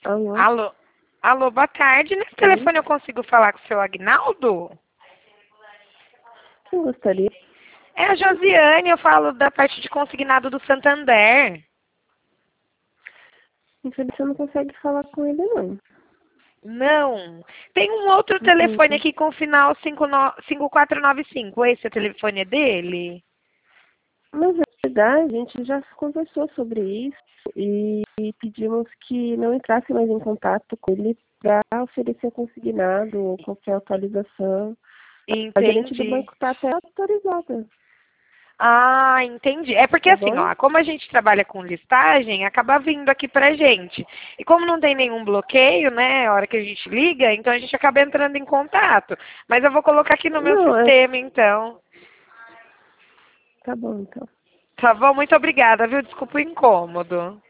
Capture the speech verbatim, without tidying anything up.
Alô? Alô? Alô, boa tarde. Nesse Sim. telefone eu consigo falar com o seu Agnaldo? Quem gostaria? É a Josiane, eu falo da parte de consignado do Santander. Infelizmente, você não consegue falar com ele, não. Não. Tem um outro Uhum. telefone aqui com o final cinco quatro nove cinco. Esse é o telefone dele? Na verdade, a gente já conversou sobre isso e pedimos que não entrasse mais em contato com ele para oferecer consignado ou qualquer atualização. A gerente do Entendi. banco está até autorizada, Ah, entendi. É porque tá assim, bom? ó, como a gente trabalha com listagem, acaba vindo aqui pra gente. E como não tem nenhum bloqueio, né, a hora que a gente liga, então a gente acaba entrando em contato. Mas eu vou colocar aqui no meu Não, é... sistema, então. Tá bom, então. Tá bom? Muito obrigada, viu? Desculpa o incômodo.